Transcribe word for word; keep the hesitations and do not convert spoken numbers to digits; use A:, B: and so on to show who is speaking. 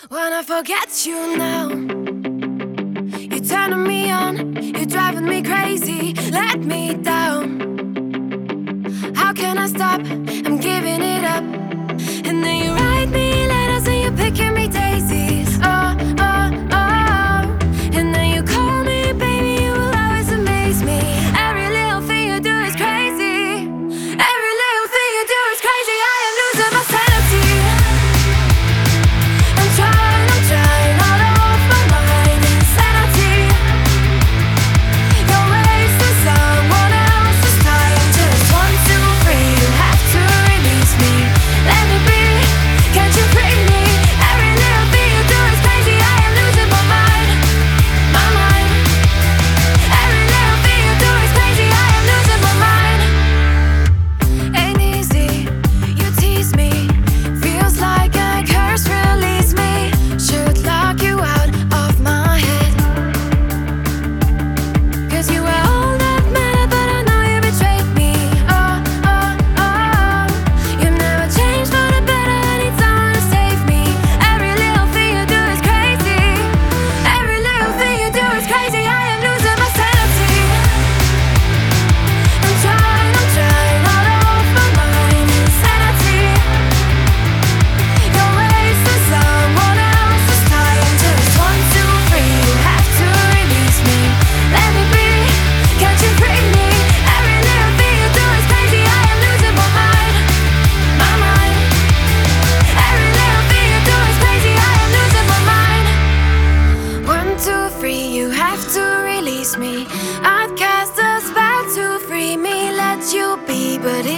A: Wanna forget you now. You're turning me on, you're driving me crazy, let me down. How can I stop? I'm giving it up. And then you write me letters and you're picking me daisies. Oh, oh, oh. And then you call me, baby, you will always amaze me. Every little thing you do is crazy. Every little thing you do is crazy. I am losing my sanity. I'm trying, I'm trying all off my mind. Insanity. You're wasting someone else's time. Just one, two, three, you have to release me. Let me be, can't you free me? Every little thing you do is crazy. I am losing my mind, my mind. Every little thing you do is crazy. I am losing my mind. Ain't easy, you tease me. Feels like a curse, release me. Should lock you out of my head. Cause you were all that mattered, but I know you betrayed me. Oh, oh, oh. You never changed for the better, I need someone to save me. Every little thing you do is crazy. Every little thing you do is crazy. I am losing my sanity. I'm trying, I'm trying all off my mind. Insanity. You're wasting someone else's time. Just one, two, three, you have to release me. Let me be, can't you free me? Every little thing you do is crazy. I am losing my mind, my mind. Every little thing you do is crazy. I am losing my mind. One, two, three, you have to release me. I'd cast a spell to free me, let you be, but